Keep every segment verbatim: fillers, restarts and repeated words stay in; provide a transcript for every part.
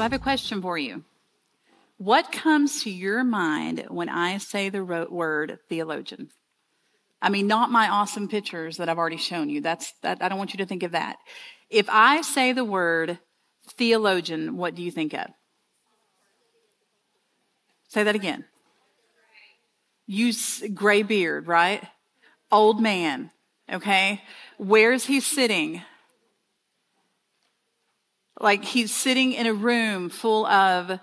So I have a question for you. What comes to your mind when I say the ro- word theologian? I mean, not my awesome pictures that I've already shown you. That's that. I don't want you to think of that. If I say the word theologian, what do you think of? Say that again. You gray beard, right? Old man. Okay. Where's he sitting? Like he's sitting in a room full of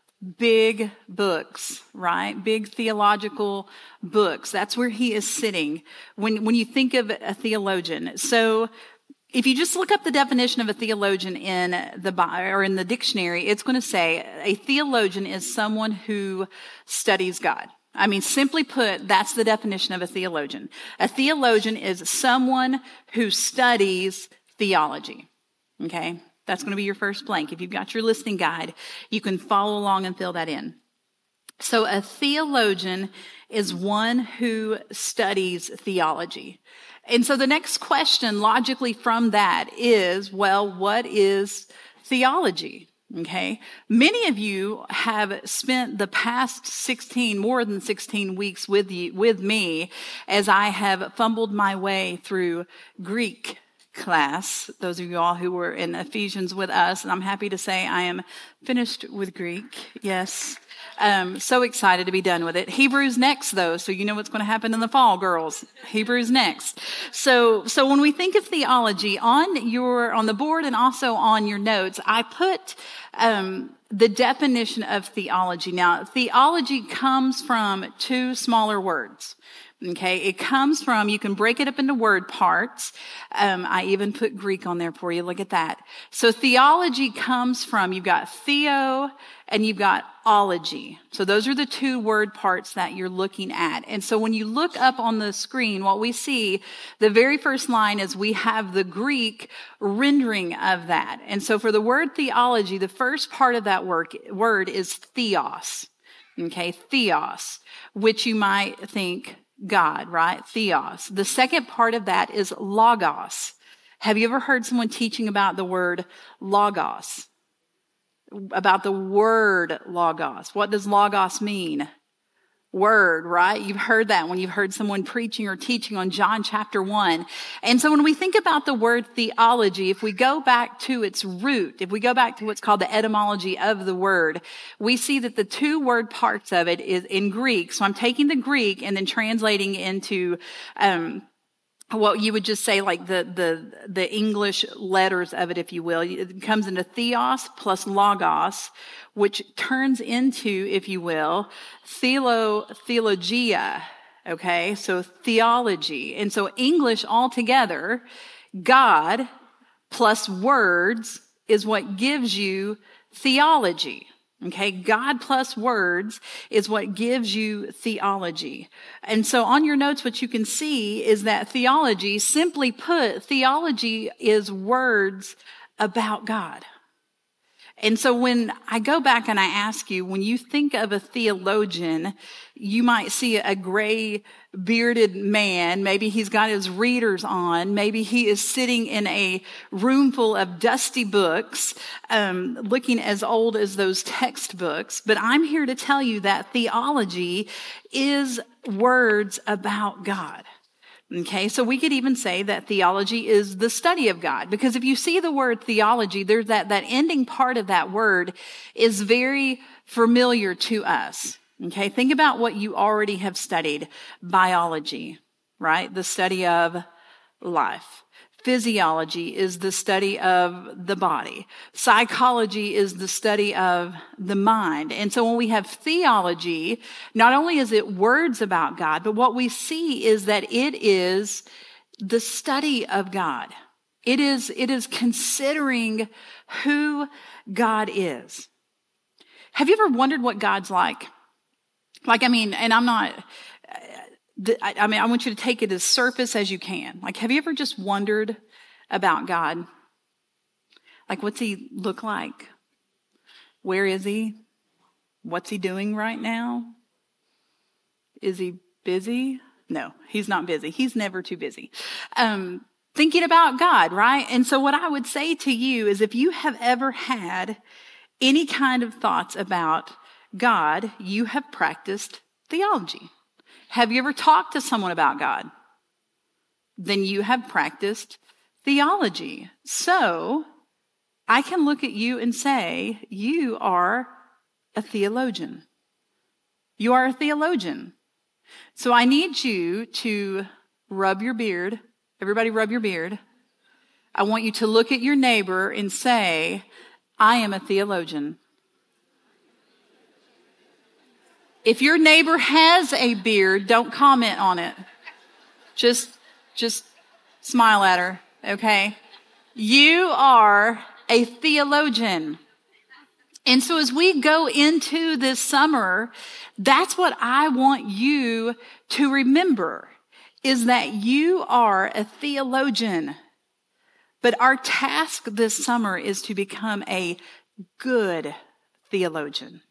big books, right? Big theological books. That's where he is sitting when, when you think of a theologian. So if you just look up the definition of a theologian in the or in the dictionary, it's going to say a theologian is someone who studies God. I mean, simply put, that's the definition of a theologian. A theologian is someone who studies theology. Okay? That's going to be your first blank. If you've got your listening guide, you can follow along and fill that in. So a theologian is one who studies theology. And so the next question logically from that is, well, what is theology? Okay. Many of you have spent the past sixteen, more than sixteen weeks with you, with me as I have fumbled my way through Greek class, those of you all who were in Ephesians with us, and I'm happy to say I am finished with Greek. Yes. Um, so excited to be done with it. Hebrew's next though, so you know what's going to happen in the fall, girls. Hebrew's next. So, so when we think of theology on your, on the board and also on your notes, I put, um, the definition of theology. Now, theology comes from two smaller words. Okay, it comes from, you can break it up into word parts. Um, I even put Greek on there for you. Look at that. So theology comes from, you've got theo and you've got ology. So those are the two word parts that you're looking at. And so when you look up on the screen, what we see, the very first line is we have the Greek rendering of that. And so for the word theology, the first part of that word, word is theos. Okay, theos, which you might think God, right? Theos. The second part of that is logos. Have you ever heard someone teaching about the word logos? About the word logos. What does logos mean? Word, right? You've heard that when you've heard someone preaching or teaching on John chapter one. And so when we think about the word theology, if we go back to its root, if we go back to what's called the etymology of the word, we see that the two word parts of it is in Greek. So I'm taking the Greek and then translating into, um, what you would just say like the, the, the English letters of it, if you will. It comes into theos plus logos, which turns into, if you will, theolo, theologia. Okay. So theology. And so English altogether, God plus words is what gives you theology. Okay, God plus words is what gives you theology. And so on your notes, what you can see is that theology, simply put, theology is words about God. And so when I go back and I ask you, when you think of a theologian, you might see a gray bearded man. Maybe he's got his readers on. Maybe he is sitting in a room full of dusty books, um, looking as old as those textbooks. But I'm here to tell you that theology is words about God. Okay, so we could even say that theology is the study of God, because if you see the word theology, there's that, that ending part of that word is very familiar to us. Okay, think about what you already have studied. Biology, right? The study of life. Physiology is the study of the body. Psychology is the study of the mind. And so when we have theology, not only is it words about God, but what we see is that it is the study of God. It is, it is considering who God is. Have you ever wondered what God's like? Like, I mean, and I'm not... I mean, I want you to take it as surface as you can. Like, have you ever just wondered about God? Like, what's he look like? Where is he? What's he doing right now? Is he busy? No, he's not busy. He's never too busy. Um, thinking about God, right? And so what I would say to you is if you have ever had any kind of thoughts about God, you have practiced theology. Have you ever talked to someone about God? Then you have practiced theology. So I can look at you and say, you are a theologian. You are a theologian. So I need you to rub your beard. Everybody rub your beard. I want you to look at your neighbor and say, I am a theologian. If your neighbor has a beard, don't comment on it. Just, just smile at her, okay? You are a theologian. And so as we go into this summer, that's what I want you to remember, is that you are a theologian. But our task this summer is to become a good theologian.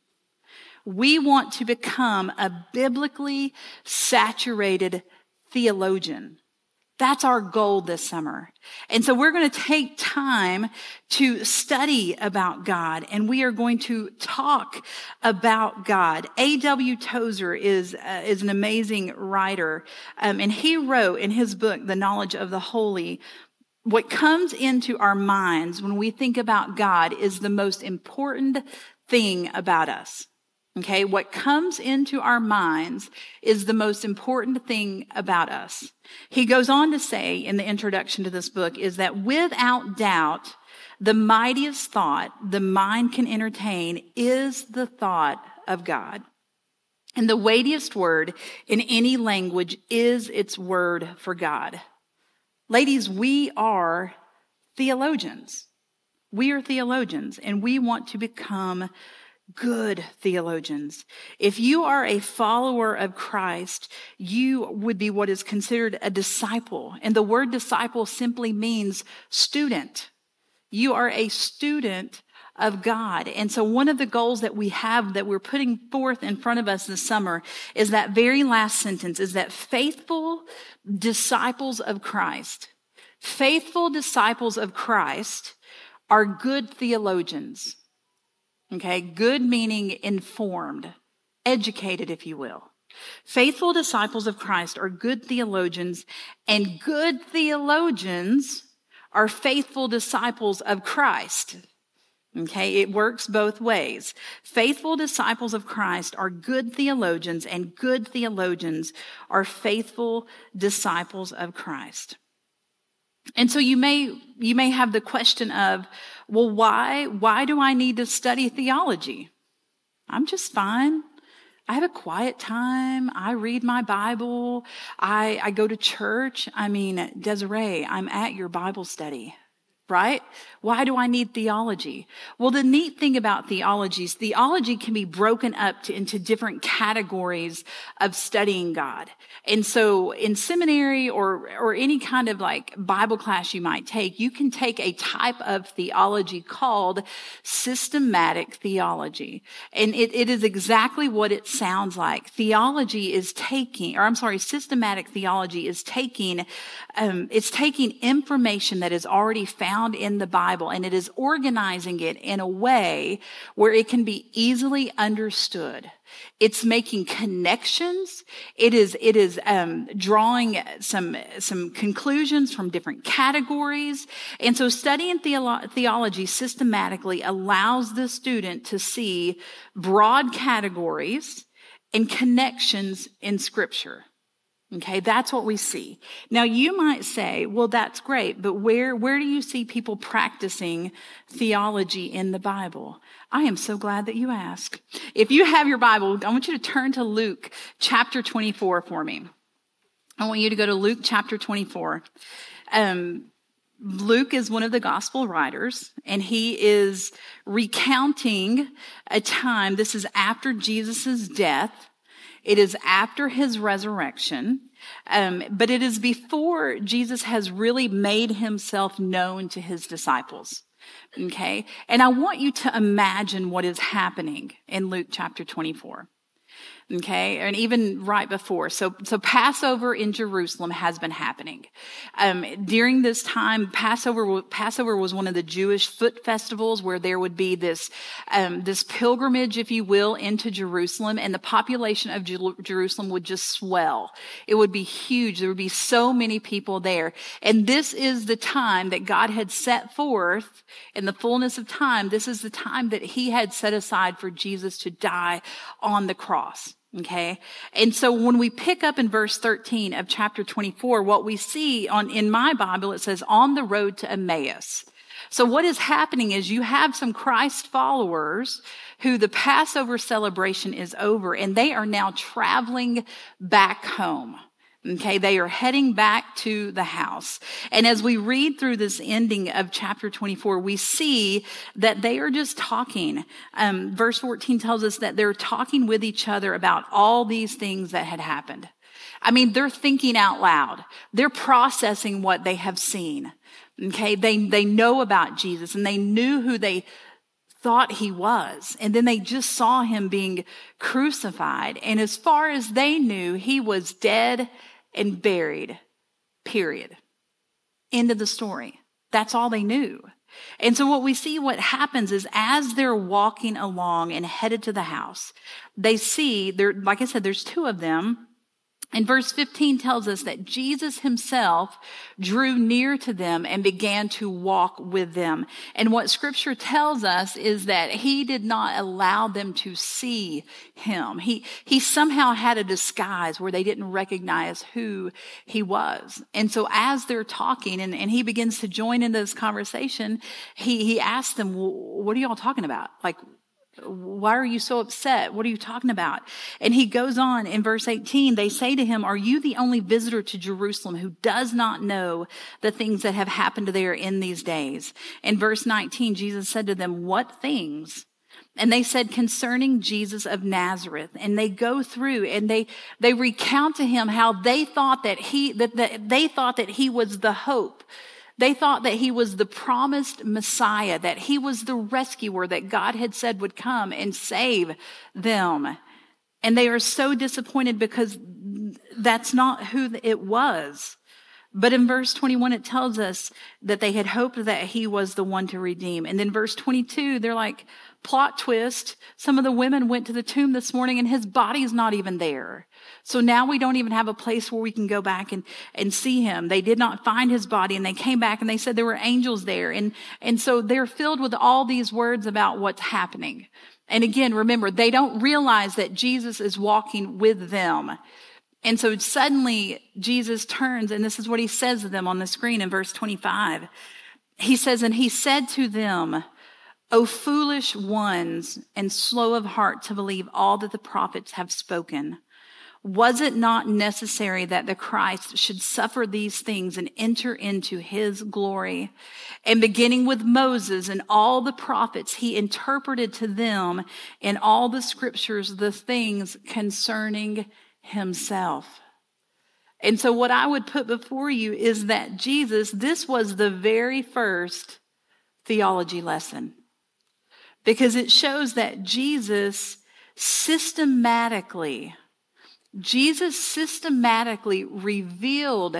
We want to become a biblically saturated theologian. That's our goal this summer. And so we're going to take time to study about God, and we are going to talk about God. A W Tozer is, uh, is an amazing writer, um, and he wrote in his book, The Knowledge of the Holy, what comes into our minds when we think about God is the most important thing about us. Okay, what comes into our minds is the most important thing about us. He goes on to say in the introduction to this book is that without doubt, the mightiest thought the mind can entertain is the thought of God. And the weightiest word in any language is its word for God. Ladies, we are theologians. We are theologians, and we want to become good theologians. If you are a follower of Christ, you would be what is considered a disciple. And the word disciple simply means student. You are a student of God. And so one of the goals that we have that we're putting forth in front of us this summer is that very last sentence, is that faithful disciples of Christ, faithful disciples of Christ are good theologians. Okay, good meaning informed, educated, if you will. Faithful disciples of Christ are good theologians, and good theologians are faithful disciples of Christ. Okay, it works both ways. Faithful disciples of Christ are good theologians, and good theologians are faithful disciples of Christ. And so you may, you may have the question of, well, why, why do I need to study theology? I'm just fine. I have a quiet time. I read my Bible. I, I go to church. I mean, Desiree, I'm at your Bible study, right? Why do I need theology? Well, the neat thing about theology is theology can be broken up to, into different categories of studying God. And so in seminary or, or any kind of like Bible class you might take, you can take a type of theology called systematic theology. And it, it is exactly what it sounds like. Theology is taking, or I'm sorry, systematic theology is taking, um, it's taking information that is already found in the Bible, and it is organizing it in a way where it can be easily understood. It's making connections. It is, it is, um, drawing some, some conclusions from different categories. And so studying theolo- theology systematically allows the student to see broad categories and connections in Scripture. Okay, that's what we see. Now you might say, well, that's great, but where, where do you see people practicing theology in the Bible? I am so glad that you asked. If you have your Bible, I want you to turn to Luke chapter twenty-four for me. I want you to go to Luke chapter twenty-four. Um, Luke is one of the gospel writers, and he is recounting a time. This is after Jesus' death. It is after his resurrection, um, but it is before Jesus has really made himself known to his disciples. Okay? And I want you to imagine what is happening in Luke chapter twenty-four. Okay, and even right before. So, so Passover in Jerusalem has been happening. Um, during this time, Passover, Passover was one of the Jewish foot festivals where there would be this, um, this pilgrimage, if you will, into Jerusalem, and the population of Jer- Jerusalem would just swell. It would be huge. There would be so many people there. And this is the time that God had set forth in the fullness of time. This is the time that he had set aside for Jesus to die on the cross. Okay. And so when we pick up in verse thirteen of chapter twenty-four, what we see on, in my Bible, it says on the road to Emmaus. So what is happening is you have some Christ followers who the Passover celebration is over, and they are now traveling back home. Okay, they are heading back to the house. And as we read through this ending of chapter twenty-four, we see that they are just talking. Um, verse fourteen tells us that they're talking with each other about all these things that had happened. I mean, they're thinking out loud. They're processing what they have seen. Okay, they, they know about Jesus, and they knew who they thought he was. And then they just saw him being crucified. And as far as they knew, he was dead and buried, period. End of the story. That's all they knew. And so what we see, what happens is as they're walking along and headed to the house, they see, there, like I said, there's two of them. And verse fifteen tells us that Jesus himself drew near to them and began to walk with them. And what scripture tells us is that he did not allow them to see him. He, he somehow had a disguise where they didn't recognize who he was. And so as they're talking and, and he begins to join into this conversation, he, he asked them, well, what are y'all talking about? Like, why are you so upset? What are you talking about? And he goes on in verse eighteen. They say to him, are you the only visitor to Jerusalem who does not know the things that have happened there in these days? In verse nineteen, Jesus said to them, what things? And they said, concerning Jesus of Nazareth. And they go through and they, they recount to him how they thought that he, that, that they thought that he was the hope. They thought that he was the promised Messiah, that he was the rescuer that God had said would come and save them. And they are so disappointed because that's not who it was. But in verse twenty-one, it tells us that they had hoped that he was the one to redeem. And then verse twenty-two, they're like, plot twist. Some of the women went to the tomb this morning and his body's not even there. So now we don't even have a place where we can go back and, and see him. They did not find his body, and they came back and they said there were angels there. And, and so they're filled with all these words about what's happening. And again, remember, they don't realize that Jesus is walking with them. And so suddenly Jesus turns, and this is what he says to them on the screen in verse twenty-five. He says, and he said to them, O foolish ones and slow of heart to believe all that the prophets have spoken. Was it not necessary that the Christ should suffer these things and enter into his glory? And beginning with Moses and all the prophets, he interpreted to them in all the scriptures the things concerning himself. And so what I would put before you is that Jesus, this was the very first theology lesson. Because it shows that Jesus systematically, Jesus systematically revealed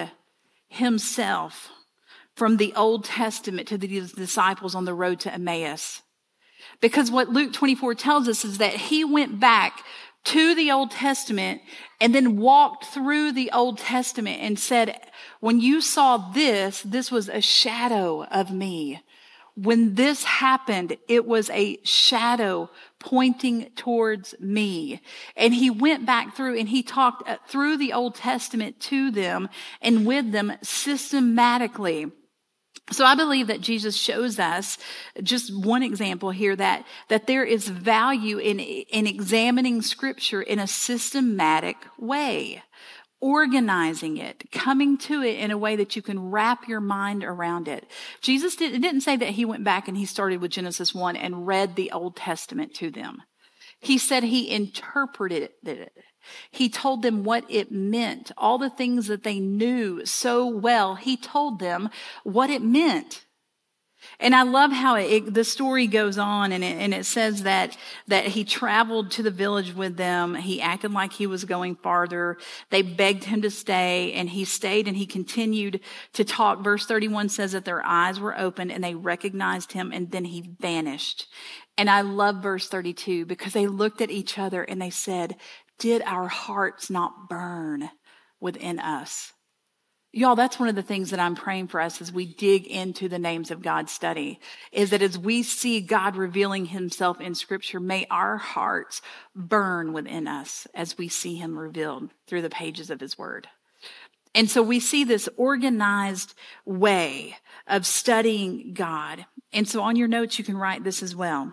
himself from the Old Testament to the disciples on the road to Emmaus. Because what Luke twenty-four tells us is that he went back to the Old Testament and then walked through the Old Testament and said, when you saw this, this was a shadow of me. When this happened, it was a shadow pointing towards me. And he went back through and he talked through the Old Testament to them and with them systematically. So I believe that Jesus shows us, just one example here, that, that there is value in, in examining Scripture in a systematic way. Organizing it, coming to it in a way that you can wrap your mind around it. Jesus did, it didn't say that he went back and he started with Genesis one and read the Old Testament to them. He said he interpreted it. He told them what it meant. All the things that they knew so well, he told them what it meant. And I love how it, the story goes on, and it, and it says that, that he traveled to the village with them. He acted like he was going farther. They begged him to stay, and he stayed, and he continued to talk. Verse thirty-one says that their eyes were opened, and they recognized him, and then he vanished. And I love verse thirty-two because they looked at each other, and they said, "Did our hearts not burn within us?" Y'all, that's one of the things that I'm praying for us as we dig into the names of God study, is that as we see God revealing himself in Scripture, may our hearts burn within us as we see him revealed through the pages of his word. And so we see this organized way of studying God. And so on your notes, you can write this as well.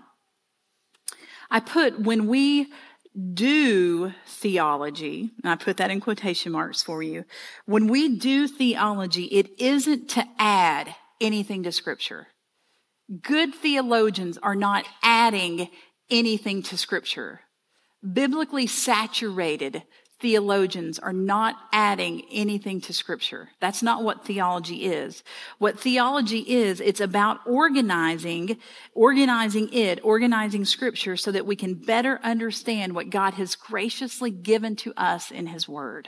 I put, when we do theology, and I put that in quotation marks for you. When we do theology, it isn't to add anything to Scripture. Good theologians are not adding anything to Scripture. Biblically saturated theologians are not adding anything to Scripture. That's not what theology is. What theology is, it's about organizing, organizing it, organizing Scripture so that we can better understand what God has graciously given to us in his word.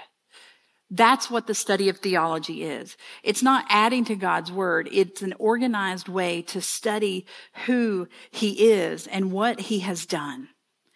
That's what the study of theology is. It's not adding to God's word. It's an organized way to study who he is and what he has done.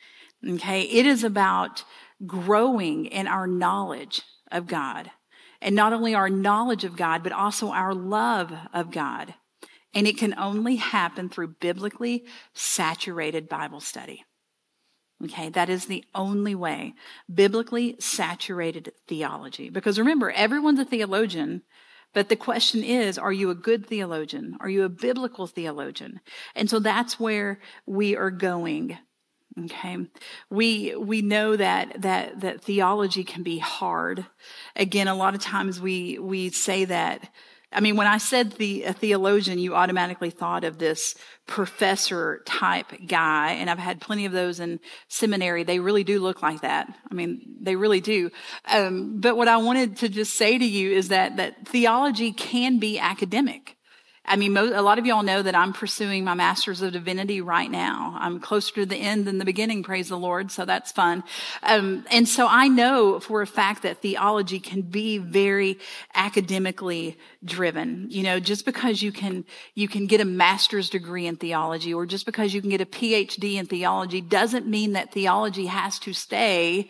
Okay? It is about growing in our knowledge of God. And not only our knowledge of God, but also our love of God. And it can only happen through biblically saturated Bible study. Okay, that is the only way. Biblically saturated theology. Because remember, everyone's a theologian, but the question is, are you a good theologian? Are you a biblical theologian? And so that's where we are going. Okay. We, we know that, that, that theology can be hard. Again, a lot of times we, we say that, I mean, when I said the, a theologian, you automatically thought of this professor type guy. And I've had plenty of those in seminary. They really do look like that. I mean, they really do. Um, but what I wanted to just say to you is that, that theology can be academic. I mean, a lot of y'all know that I'm pursuing my Master's of Divinity right now. I'm closer to the end than the beginning, praise the Lord, so that's fun. Um, and so I know for a fact that theology can be very academically driven. You know, just because you can, you can get a master's degree in theology, or just because you can get a P H D in theology, doesn't mean that theology has to stay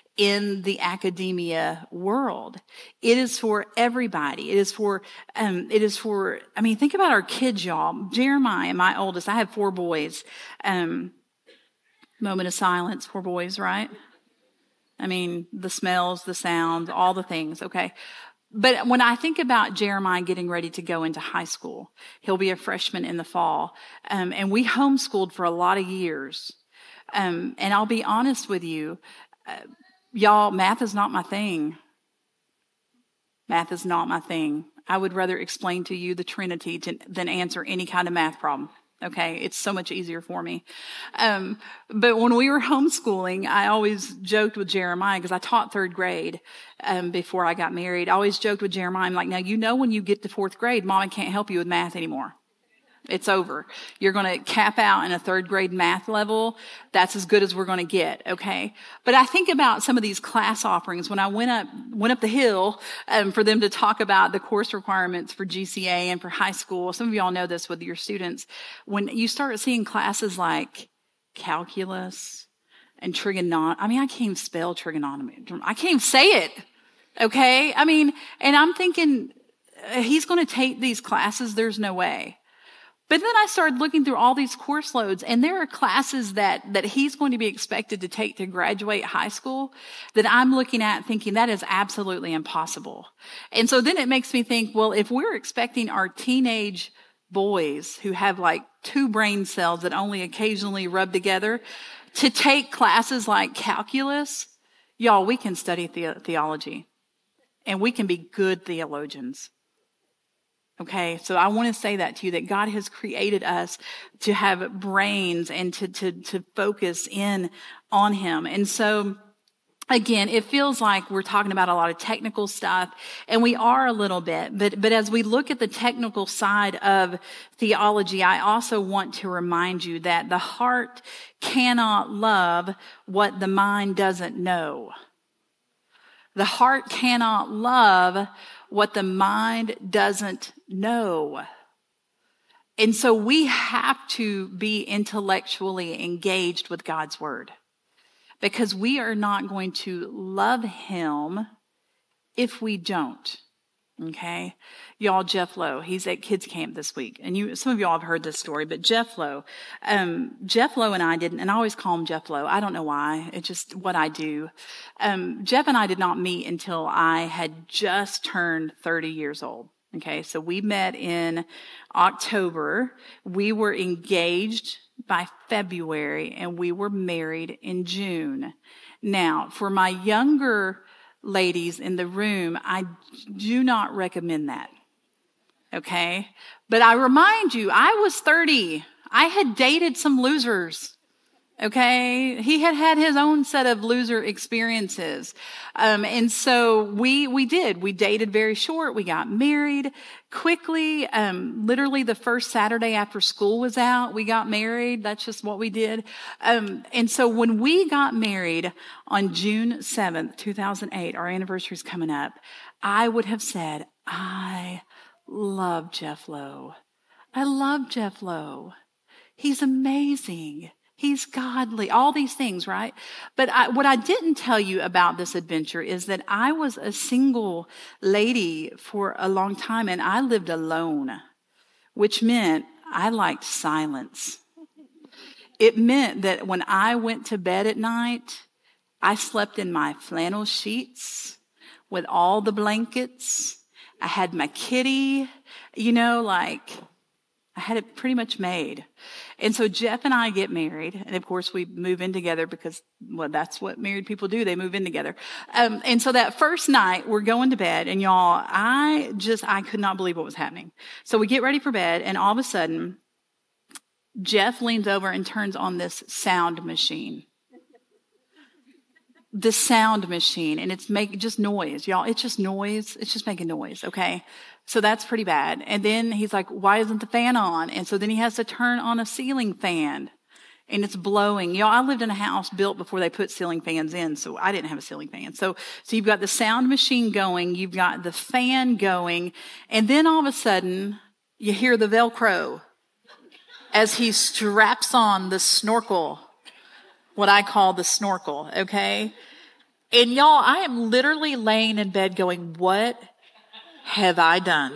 in the academia world. It is for everybody. It is for, um, it is for, I mean, think about our kids, y'all. Jeremiah, my oldest, I have four boys. Um, moment of silence, four boys, right? I mean, the smells, the sounds, all the things, okay? But when I think about Jeremiah getting ready to go into high school, he'll be a freshman in the fall. Um, and we homeschooled for a lot of years. Um, and I'll be honest with you, uh, y'all, math is not my thing. Math is not my thing. I would rather explain to you the Trinity to, than answer any kind of math problem. Okay, it's so much easier for me. Um, but when we were homeschooling, I always joked with Jeremiah, because I taught third grade um, before I got married. I always joked with Jeremiah, I'm like, now you know when you get to fourth grade, Mama can't help you with math anymore. It's over. You're going to cap out in a third grade math level. That's as good as we're going to get. Okay. But I think about some of these class offerings when I went up, went up the hill, um, for them to talk about the course requirements for G C A and for high school. Some of y'all know this with your students. When you start seeing classes like calculus and trigonometry, I mean, I can't even spell trigonometry. I can't even say it. Okay. I mean, and I'm thinking, uh, he's going to take these classes. There's no way. But then I started looking through all these course loads, and there are classes that, that he's going to be expected to take to graduate high school that I'm looking at thinking that is absolutely impossible. And so then it makes me think, well, if we're expecting our teenage boys who have like two brain cells that only occasionally rub together to take classes like calculus, y'all, we can study the- theology and we can be good theologians. Okay, so I want to say that to you, that God has created us to have brains and to, to, to focus in on him. And so Again, it feels like we're talking about a lot of technical stuff, and we are a little bit, but, but as we look at the technical side of theology, I also want to remind you that the heart cannot love what the mind doesn't know. The heart cannot love what the mind doesn't know. And so we have to be intellectually engaged with God's word, because we are not going to love him if we don't. Okay? Y'all, Jeff Lowe, he's at kids camp this week. And you, some of y'all have heard this story, but Jeff Lowe, um, Jeff Lowe and I didn't, and I always call him Jeff Lowe. I don't know why. It's just what I do. Um, Jeff and I did not meet until I had just turned thirty years old. Okay? So we met in October. We were engaged by February, and we were married in June. Now, for my younger ladies in the room, I do not recommend that. Okay? But I remind you, I was thirty. I had dated some losers. Okay? He had had his own set of loser experiences. Um, and so we, we did. We dated very short. We got married quickly. Um, literally the first Saturday after school was out, we got married. That's just what we did. Um, and so when we got married on June seventh, two thousand eight, our anniversary is coming up, I would have said, I love Jeff Lowe. I love Jeff Lowe. He's amazing. He's godly, all these things, right? But I, what I didn't tell you about this adventure is that I was a single lady for a long time, and I lived alone, which meant I liked silence. It meant that when I went to bed at night, I slept in my flannel sheets with all the blankets. I had my kitty, you know, like I had it pretty much made. And so Jeff and I get married. And of course we move in together because, well, that's what married people do. They move in together. Um, and so that first night we're going to bed, and y'all, I just, I could not believe what was happening. So we get ready for bed, and all of a sudden Jeff leans over and turns on this sound machine. The sound machine, and it's making just noise, y'all. It's just noise. It's just making noise. Okay. So that's pretty bad. And then he's like, why isn't the fan on? And so then he has to turn on a ceiling fan, and it's blowing. Y'all, I lived in a house built before they put ceiling fans in, so I didn't have a ceiling fan. So, so you've got the sound machine going, you've got the fan going, and then all of a sudden you hear the Velcro as he straps on the snorkel, what I call the snorkel. Okay. And y'all, I am literally laying in bed going, what have I done?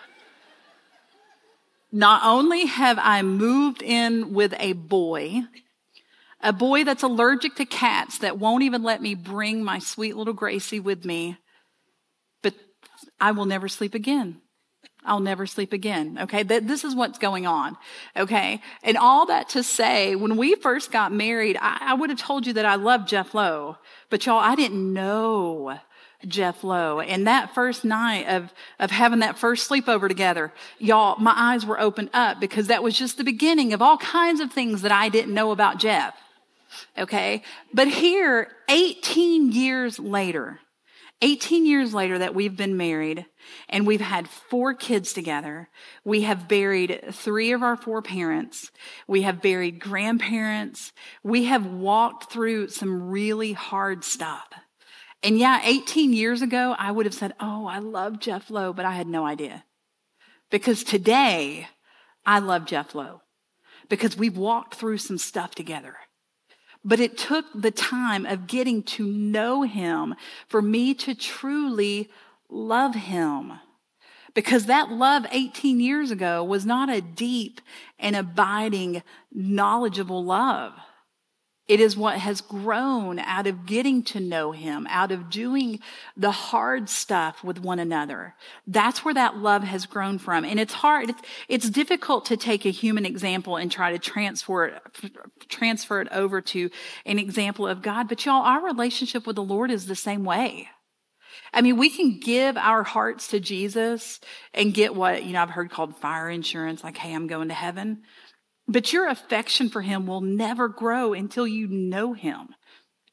Not only have I moved in with a boy, a boy that's allergic to cats, that won't even let me bring my sweet little Gracie with me, but I will never sleep again. I'll never sleep again. Okay. This is what's going on. Okay. And all that to say, when we first got married, I, I would have told you that I love Jeff Lowe, but y'all, I didn't know Jeff Lowe. And that first night of, of having that first sleepover together, y'all, my eyes were opened up, because that was just the beginning of all kinds of things that I didn't know about Jeff. Okay. But here, eighteen years later, eighteen years later that we've been married, and we've had four kids together. We have buried three of our four parents. We have buried grandparents. We have walked through some really hard stuff. And yeah, eighteen years ago, I would have said, oh, I love Jeff Lowe, but I had no idea. Because today, I love Jeff Lowe, because we've walked through some stuff together. But it took the time of getting to know him for me to truly love him. Because that love eighteen years ago was not a deep and abiding, knowledgeable love. It is what has grown out of getting to know him, out of doing the hard stuff with one another. That's where that love has grown from. And it's hard. It's, it's difficult to take a human example and try to transfer it, transfer it over to an example of God. But y'all, our relationship with the Lord is the same way. I mean, we can give our hearts to Jesus and get what, you know, I've heard called fire insurance, like, hey, I'm going to heaven. But your affection for him will never grow until you know him.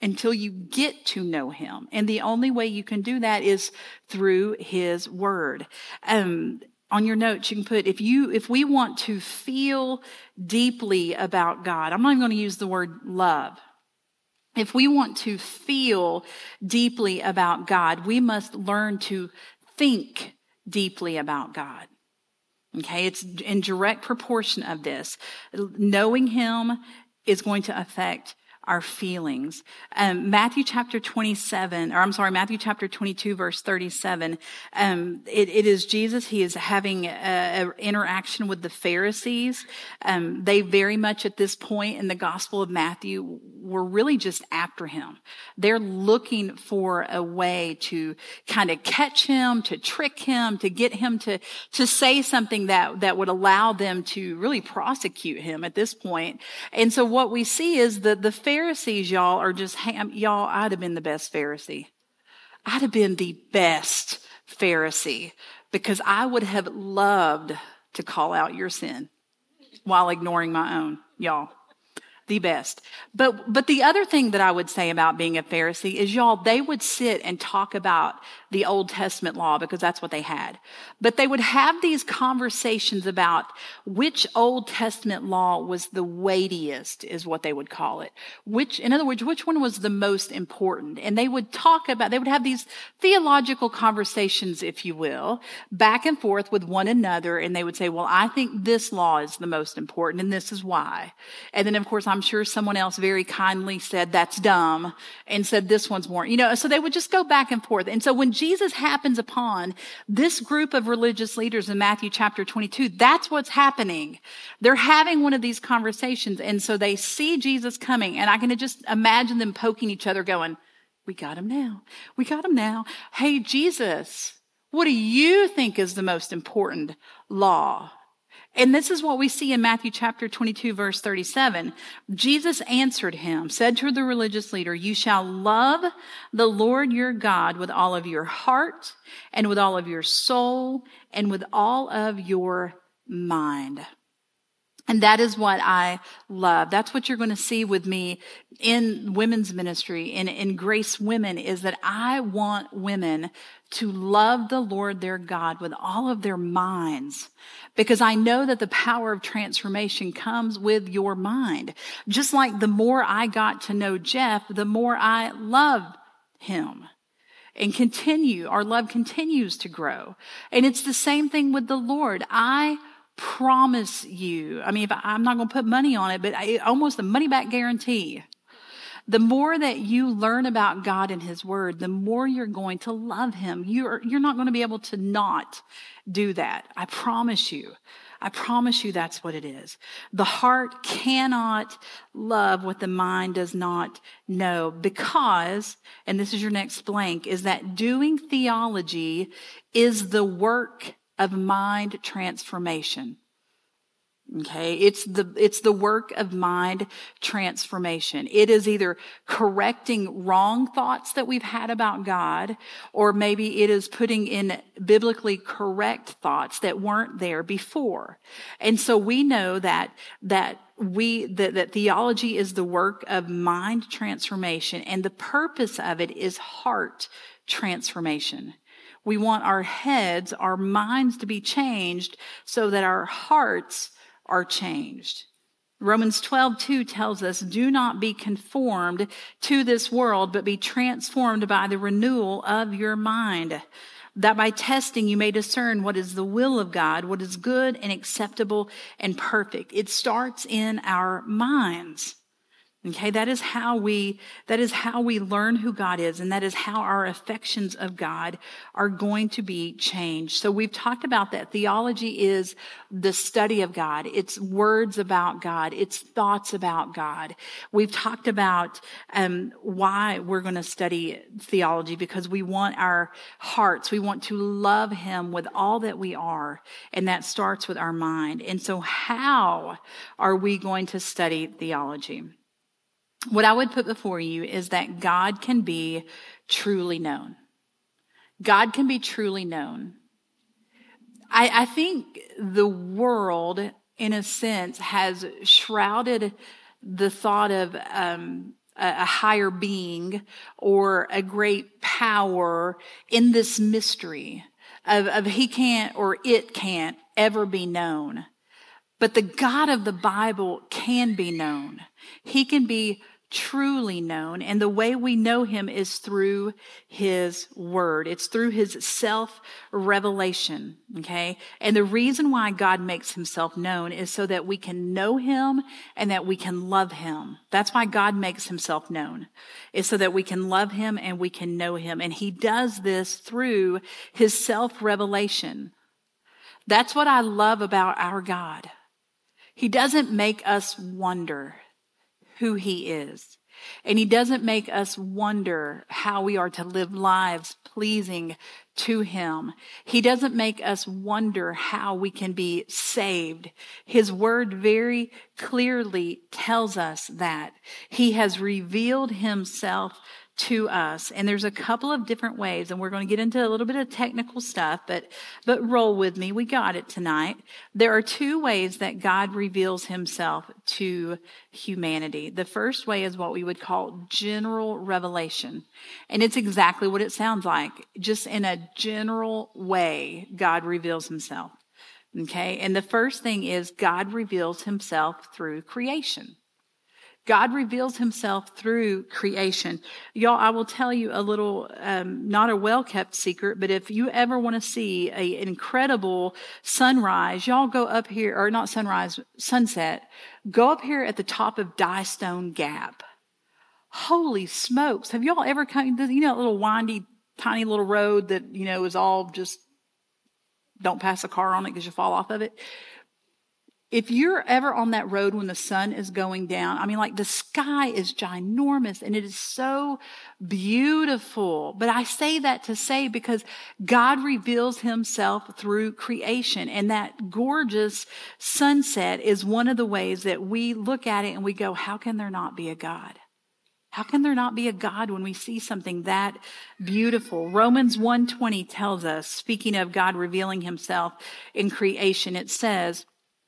until you get to know him. And the only way you can do that is through his word. Um, on your notes, you can put, if you, if we want to feel deeply about God, I'm not even going to use the word love. If we want to feel deeply about God, we must learn to think deeply about God. Okay, it's in direct proportion of this. Knowing him is going to affect our feelings. Um, Matthew chapter twenty-seven, or I'm sorry, Matthew chapter twenty-two, verse thirty-seven. Um, it, it is Jesus. He is having an interaction with the Pharisees. Um, they very much at this point in the Gospel of Matthew were really just after him. They're looking for a way to kind of catch him, to trick him, to get him to, to say something that, that would allow them to really prosecute him at this point. And so what we see is that the Pharisees, y'all, are just, y'all, I'd have been the best Pharisee. I'd have been the best Pharisee because I would have loved to call out your sin while ignoring my own, y'all. The best. But, but the other thing that I would say about being a Pharisee is, y'all, they would sit and talk about the Old Testament law because that's what they had. But they would have these conversations about which Old Testament law was the weightiest, is what they would call it. Which, in other words, which one was the most important? And they would talk about, they would have these theological conversations, if you will, back and forth with one another. And they would say, well, I think this law is the most important and this is why. And then, of course, I'm sure someone else very kindly said, that's dumb, and said this one's more, you know, so they would just go back and forth. And so when Jesus happens upon this group of religious leaders in Matthew chapter twenty-two, that's what's happening. They're having one of these conversations. And so they see Jesus coming, and I can just imagine them poking each other going, we got him now. We got him now. Hey, Jesus, what do you think is the most important law? And this is what we see in Matthew chapter twenty-two, verse thirty-seven. Jesus answered him, said to the religious leader, you shall love the Lord your God with all of your heart and with all of your soul and with all of your mind. And that is what I love. That's what you're going to see with me in women's ministry and in Grace Women, is that I want women to love the Lord their God with all of their minds, because I know that the power of transformation comes with your mind. Just like the more I got to know Jeff, the more I love him. And continue, our love continues to grow. And it's the same thing with the Lord. I promise you, I mean, if I, I'm not going to put money on it, but I, almost a money back guarantee. The more that you learn about God and his word, the more you're going to love him. You're, you're not going to be able to not do that. I promise you. I promise you that's what it is. The heart cannot love what the mind does not know, because, and this is your next blank, is that doing theology is the work of mind transformation. Okay, it's the, it's the work of mind transformation. It is either correcting wrong thoughts that we've had about God, or maybe it is putting in biblically correct thoughts that weren't there before. And so we know that, that we, that, that theology is the work of mind transformation, and the purpose of it is heart transformation. We want our heads, our minds to be changed so that our hearts are changed. Romans twelve two tells us, do not be conformed to this world, but be transformed by the renewal of your mind, that by testing you may discern what is the will of God, what is good and acceptable and perfect. It starts in our minds. Okay, that is how we, that is how we learn who God is, and that is how our affections of God are going to be changed. So we've talked about that. Theology is the study of God. It's words about God. It's thoughts about God. We've talked about um, why we're going to study theology, because we want our hearts, we want to love him with all that we are, and that starts with our mind. And so how are we going to study theology? What I would put before you is that God can be truly known. God can be truly known. I, I think the world, in a sense, has shrouded the thought of um, a, a higher being or a great power in this mystery of, of he can't or it can't ever be known. But the God of the Bible can be known. He can be truly known. And the way we know him is through his word. It's through his self-revelation. Okay. And the reason why God makes himself known is so that we can know him and that we can love him. That's why God makes himself known, is so that we can love him and we can know him. And he does this through his self-revelation. That's what I love about our God. He doesn't make us wonder who he is. And he doesn't make us wonder how we are to live lives pleasing to him. He doesn't make us wonder how we can be saved. His word very clearly tells us that. He has revealed himself to us. And there's a couple of different ways, and we're going to get into a little bit of technical stuff, but, but roll with me. We got it tonight. There are two ways that God reveals himself to humanity. The first way is what we would call general revelation. And it's exactly what it sounds like. Just in a general way, God reveals himself. Okay. And the first thing is God reveals himself through creation. God reveals himself through creation. Y'all, I will tell you a little, um, not a well-kept secret, but if you ever want to see a, an incredible sunrise, y'all go up here, or not sunrise, sunset, go up here at the top of Diestone Gap. Holy smokes. Have y'all ever come, you know, that little windy, tiny little road that, you know, is all just, don't pass a car on it because you fall off of it? If you're ever on that road when the sun is going down, I mean, like the sky is ginormous and it is so beautiful. But I say that to say because God reveals himself through creation. And that gorgeous sunset is one of the ways that we look at it and we go, how can there not be a God? How can there not be a God when we see something that beautiful? Romans one twenty tells us, speaking of God revealing himself in creation, it says,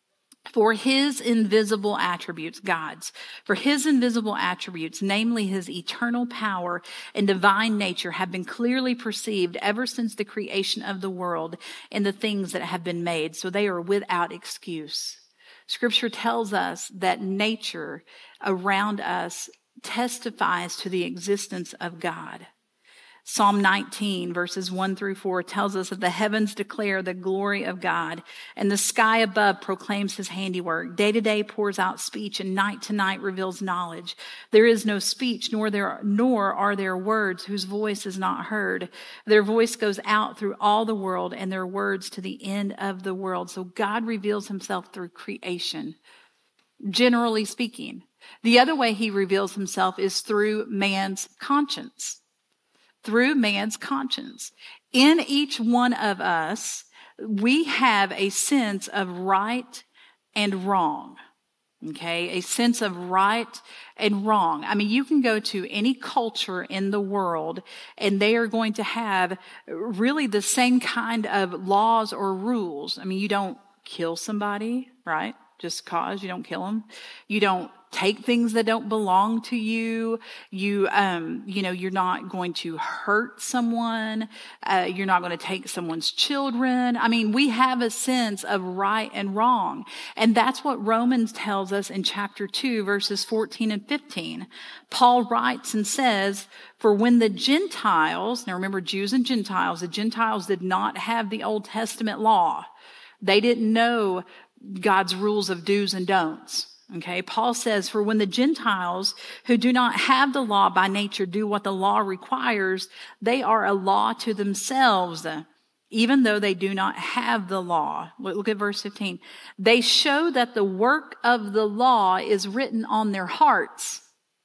for his invisible attributes, God's, for his invisible attributes, namely his eternal power and divine nature, have been clearly perceived ever since the creation of the world and the things that have been made. So they are without excuse. Scripture tells us that nature around us testifies to the existence of God. Psalm nineteen, verses one through four, tells us that the heavens declare the glory of God, and the sky above proclaims his handiwork. Day to day pours out speech, and night to night reveals knowledge. There is no speech, nor there nor are there words whose voice is not heard. Their voice goes out through all the world, and their words to the end of the world. So God reveals himself through creation, generally speaking. The other way he reveals himself is through man's conscience. Through man's conscience. In each one of us, we have a sense of right and wrong. Okay, a sense of right and wrong. I mean, you can go to any culture in the world and they are going to have really the same kind of laws or rules. I mean, you don't kill somebody, right? Just cause you don't kill them. You don't take things that don't belong to you. You, um, you know, you're not going to hurt someone. Uh, you're not going to take someone's children. I mean, we have a sense of right and wrong. And that's what Romans tells us in chapter two, verses fourteen and fifteen. Paul writes and says, for when the Gentiles, now remember Jews and Gentiles, the Gentiles did not have the Old Testament law. They didn't know God's rules of do's and don'ts. Okay, Paul says, for when the Gentiles who do not have the law by nature do what the law requires, they are a law to themselves, even though they do not have the law. Look at verse fifteen. They show that the work of the law is written on their hearts.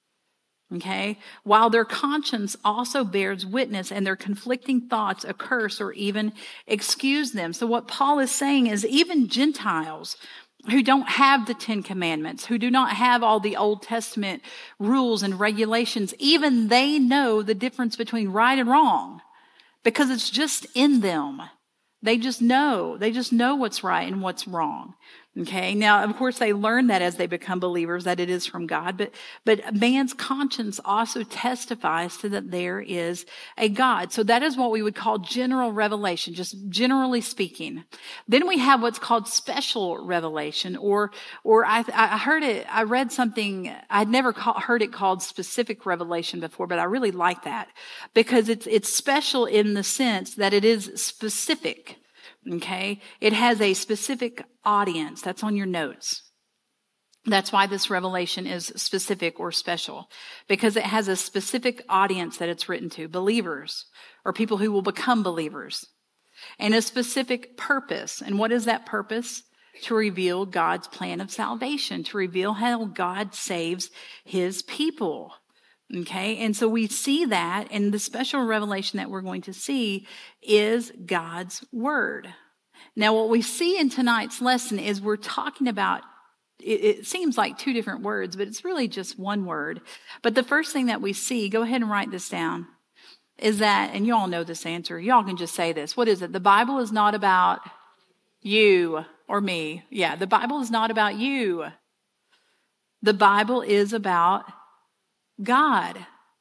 Okay, while their conscience also bears witness and their conflicting thoughts accurse or even excuse them. So what Paul is saying is even Gentiles who don't have the Ten Commandments, who do not have all the Old Testament rules and regulations, even they know the difference between right and wrong because it's just in them. They just know. They just know what's right and what's wrong. Okay. Now, of course, they learn that as they become believers, that it is from God, but, but man's conscience also testifies to that there is a God. So that is what we would call general revelation, just generally speaking. Then we have what's called special revelation, or, or I, I heard it, I read something, I'd never call, heard it called specific revelation before, but I really like that because it's, it's special in the sense that it is specific. Okay. It has a specific audience. That's on your notes. That's why this revelation is specific or special, because it has a specific audience that it's written to, believers or people who will become believers, and a specific purpose. And what is that purpose? To reveal God's plan of salvation, to reveal how God saves his people. Okay, and so we see that, and the special revelation that we're going to see is God's word. Now, what we see in tonight's lesson is we're talking about, it, it seems like two different words, but it's really just one word. But the first thing that we see, go ahead and write this down, is that, and you all know this answer, y'all can just say this. What is it? The Bible is not about you or me. Yeah, the Bible is not about you. The Bible is about God.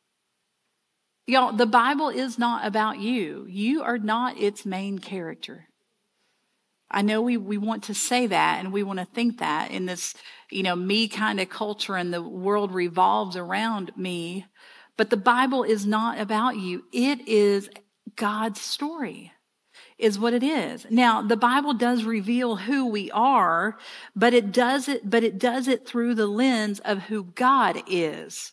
Y'all, the Bible is not about you. You are not its main character. I know we, we want to say that and we want to think that in this, you know, me kind of culture, and the world revolves around me. But the Bible is not about you. It is God's story, is what it is. Now, the Bible does reveal who we are, but it does it, but it does it through the lens of who God is.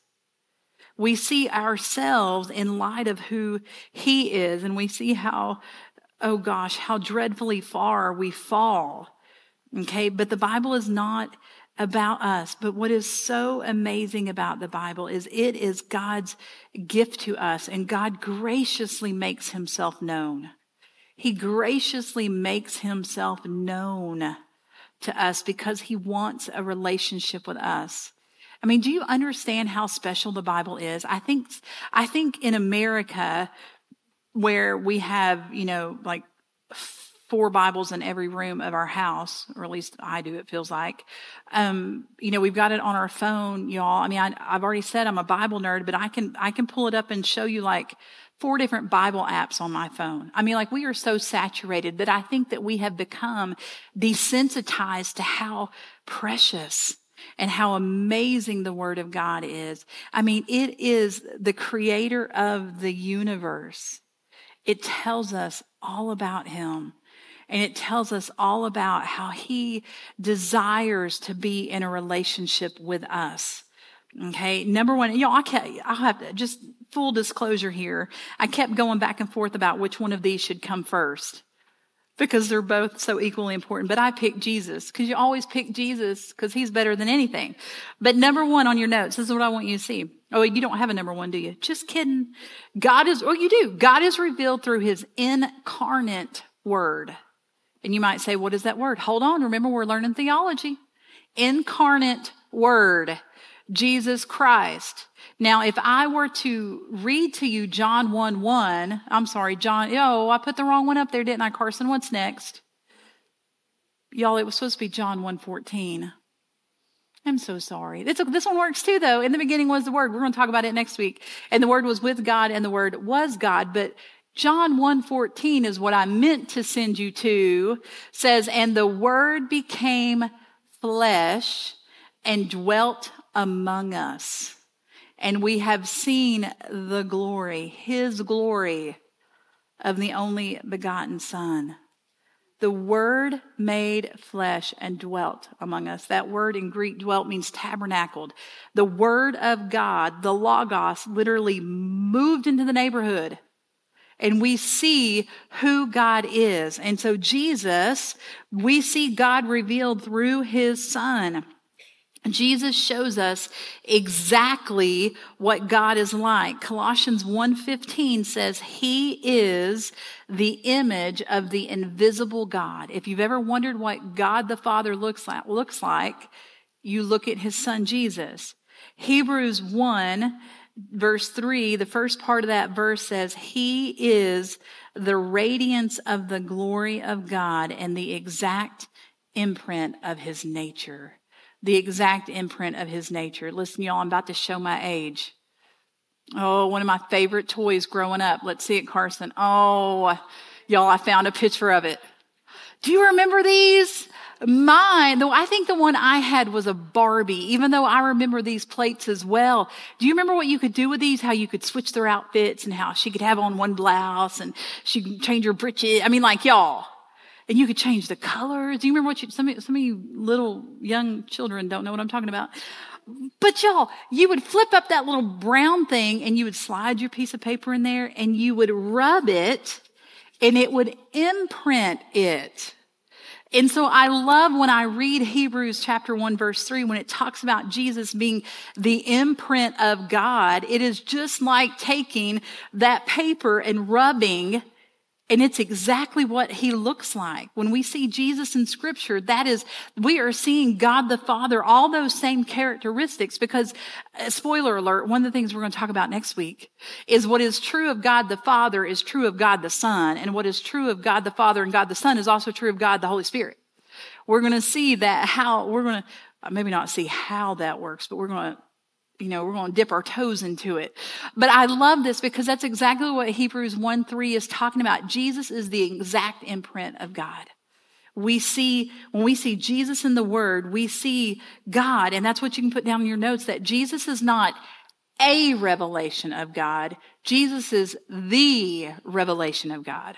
We see ourselves in light of who he is, and we see how, oh gosh, how dreadfully far we fall. Okay, but the Bible is not about us. But what is so amazing about the Bible is it is God's gift to us, and God graciously makes himself known. He graciously makes himself known to us because he wants a relationship with us. I mean, do you understand how special the Bible is? I think, I think in America, where we have, you know, like four Bibles in every room of our house, or at least I do, it feels like, um, you know, we've got it on our phone, y'all. I mean, I, I've already said I'm a Bible nerd, but I can, I can pull it up and show you like four different Bible apps on my phone. I mean, like, we are so saturated that I think that we have become desensitized to how precious and how amazing the Word of God is. I mean, it is the creator of the universe. It tells us all about him. And it tells us all about how he desires to be in a relationship with us. Okay. Number one, you know, I kept, I'll have to, just full disclosure here. I kept going back and forth about which one of these should come first, because they're both so equally important. But I picked Jesus, because you always pick Jesus because he's better than anything. But number one on your notes, this is what I want you to see. Oh, you don't have a number one, do you? Just kidding. God is, oh, you do. God is revealed through his incarnate word. And you might say, what is that word? Hold on. Remember, we're learning theology. Incarnate word, Jesus Christ. Now, if I were to read to you John one one, I'm sorry, John, oh, I put the wrong one up there, didn't I, Carson? What's next? Y'all, it was supposed to be John one fourteen. I'm so sorry. This, this one works too, though. In the beginning was the Word. We're going to talk about it next week. And the Word was with God, and the Word was God. But John one fourteen is what I meant to send you to. Says, and the Word became flesh and dwelt among us. And we have seen the glory, his glory of the only begotten Son. The Word made flesh and dwelt among us. That word in Greek, dwelt, means tabernacled. The Word of God, the Logos, literally moved into the neighborhood. And we see who God is. And so Jesus, we see God revealed through his Son. Jesus shows us exactly what God is like. Colossians one fifteen says he is the image of the invisible God. If you've ever wondered what God the Father looks like, looks like, you look at his Son Jesus. Hebrews one verse three, the first part of that verse says, he is the radiance of the glory of God and the exact imprint of his nature. The exact imprint of his nature. Listen, y'all, I'm about to show my age. Oh, one of my favorite toys growing up. Let's see it, Carson. Oh, y'all, I found a picture of it. Do you remember these? Mine, though, I think the one I had was a Barbie, even though I remember these plates as well. Do you remember what you could do with these? How you could switch their outfits and how she could have on one blouse and she could change her breeches. I mean, like y'all. And you could change the colors. Do you remember what you, some, some of you little young children don't know what I'm talking about. But y'all, you would flip up that little brown thing and you would slide your piece of paper in there and you would rub it and it would imprint it. And so I love when I read Hebrews chapter one, verse three, when it talks about Jesus being the imprint of God. It is just like taking that paper and rubbing, and it's exactly what he looks like. When we see Jesus in Scripture, that is, we are seeing God the Father, all those same characteristics, because, uh, spoiler alert, one of the things we're going to talk about next week is what is true of God the Father is true of God the Son, and what is true of God the Father and God the Son is also true of God the Holy Spirit. We're going to see that how, we're going to, maybe not see how that works, but we're going to, you know, we're going to dip our toes into it. But I love this because that's exactly what Hebrews one three is talking about. Jesus is the exact imprint of God. We see, when we see Jesus in the Word, we see God, and that's what you can put down in your notes, that Jesus is not a revelation of God. Jesus is the revelation of God.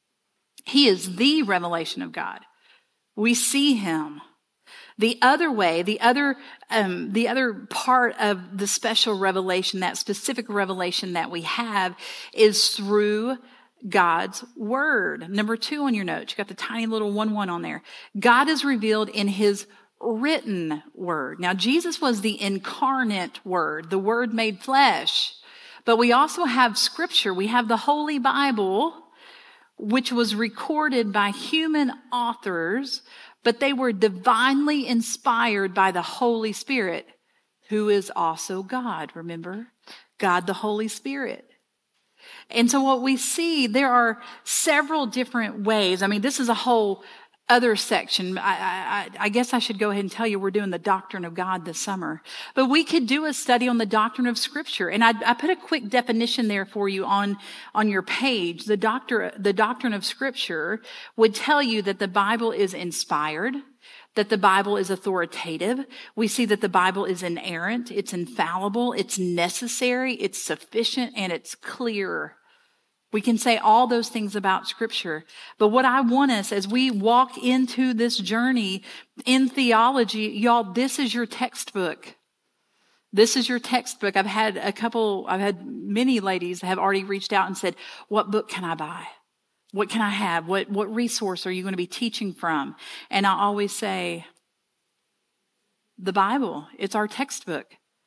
He is the revelation of God. We see him. The other way, the other, um, the other part of the special revelation, that specific revelation that we have, is through God's Word. Number two on your notes, you got the tiny little one one on there. God is revealed in his written Word. Now, Jesus was the incarnate Word, the Word made flesh. But we also have Scripture. We have the Holy Bible, which was recorded by human authors, but they were divinely inspired by the Holy Spirit, who is also God, remember? God the Holy Spirit. And so what we see, there are several different ways. I mean, this is a whole other section. I, I, I guess I should go ahead and tell you we're doing the doctrine of God this summer. But we could do a study on the doctrine of Scripture. And I, I put a quick definition there for you on, on your page. The doctor, the doctrine of Scripture would tell you that the Bible is inspired, that the Bible is authoritative. We see that the Bible is inerrant, it's infallible, it's necessary, it's sufficient, and it's clear. We can say all those things about Scripture. But what I want us, as we walk into this journey in theology, y'all, this is your textbook. This is your textbook. I've had a couple, I've had many ladies have already reached out and said, what book can I buy? What can I have? What, what resource are you going to be teaching from? And I always say, the Bible. It's our textbook.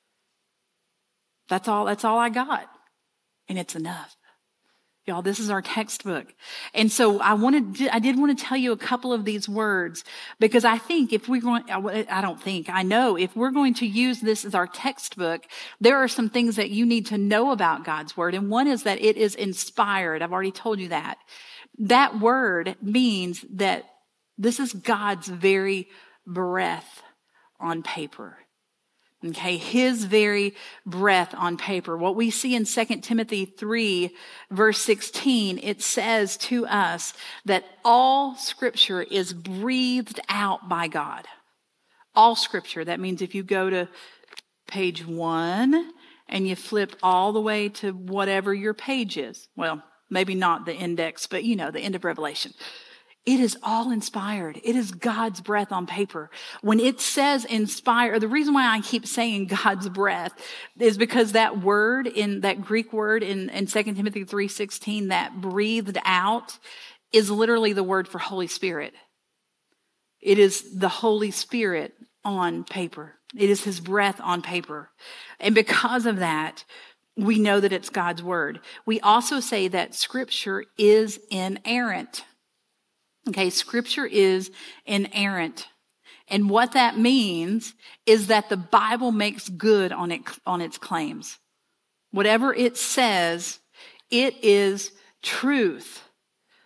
That's all, that's all I got. And it's enough. Y'all, this is our textbook. And so I wanted, I did want to tell you a couple of these words because I think if we're going, I don't think, I know if we're going to use this as our textbook, there are some things that you need to know about God's Word. And one is that it is inspired. I've already told you that. That word means that this is God's very breath on paper. Okay, his very breath on paper. What we see in Second Timothy three, verse sixteen, it says to us that all Scripture is breathed out by God. All Scripture. That means if you go to page one and you flip all the way to whatever your page is, well, maybe not the index, but you know, the end of Revelation. It is all inspired. It is God's breath on paper. When it says inspire, the reason why I keep saying God's breath is because that word in that Greek word in, in Second Timothy three sixteen, that breathed out, is literally the word for Holy Spirit. It is the Holy Spirit on paper. It is his breath on paper. And because of that, we know that it's God's word. We also say that Scripture is inerrant. Okay, Scripture is inerrant. And what that means is that the Bible makes good on it, on its claims. Whatever it says, it is truth.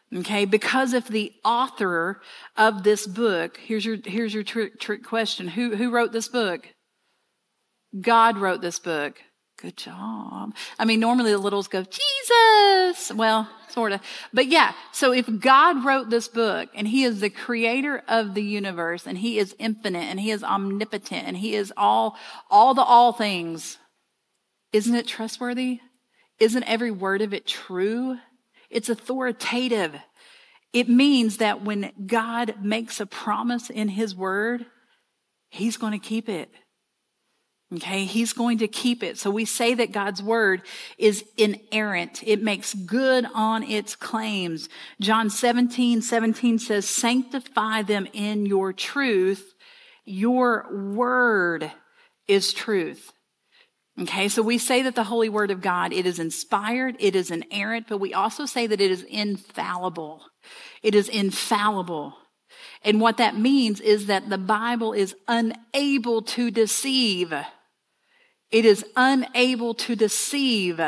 Okay, because if the author of this book, here's your here's your trick trick question. Who who wrote this book? God wrote this book. Good job. I mean, normally the littles go, Jesus. Well, sort of. But yeah, so if God wrote this book and he is the creator of the universe and he is infinite and he is omnipotent and he is all, all the all things, isn't it trustworthy? Isn't every word of it true? It's authoritative. It means that when God makes a promise in his word, he's going to keep it. Okay, he's going to keep it. So we say that God's word is inerrant. It makes good on its claims. John seventeen seventeen says, sanctify them in your truth. Your word is truth. Okay, so we say that the holy word of God, it is inspired, it is inerrant, but we also say that it is infallible. It is infallible. And what that means is that the Bible is unable to deceive. It is unable to deceive.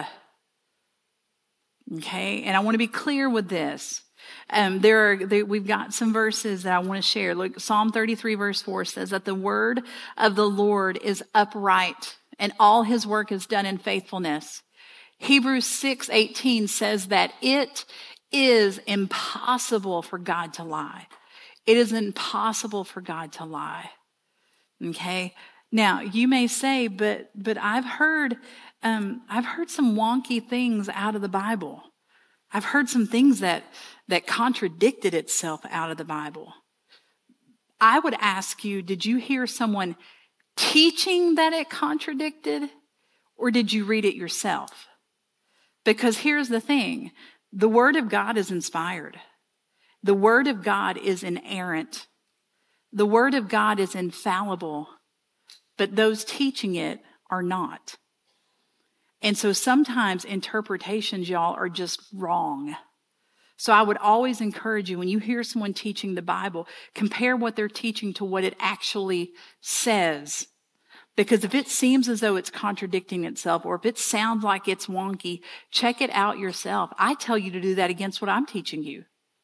Okay, and I want to be clear with this. Um, there are, there, we've got some verses that I want to share. Look, Psalm thirty-three verse four says that the word of the Lord is upright and all his work is done in faithfulness. Hebrews six eighteen says that it is impossible for God to lie. It is impossible for God to lie. Okay. Now you may say, but, but I've heard, um, I've heard some wonky things out of the Bible. I've heard some things that, that contradicted itself out of the Bible. I would ask you, did you hear someone teaching that it contradicted, or did you read it yourself? Because here's the thing. The word of God is inspired. The word of God is inerrant. The word of God is infallible, but those teaching it are not. And so sometimes interpretations, y'all, are just wrong. So I would always encourage you, when you hear someone teaching the Bible, compare what they're teaching to what it actually says. Because if it seems as though it's contradicting itself, or if it sounds like it's wonky, check it out yourself. I tell you to do that against what I'm teaching you.